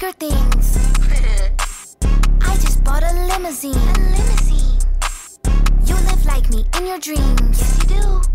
bigger things. I just bought a limousine. You live like me in your dreams. Yes, you do.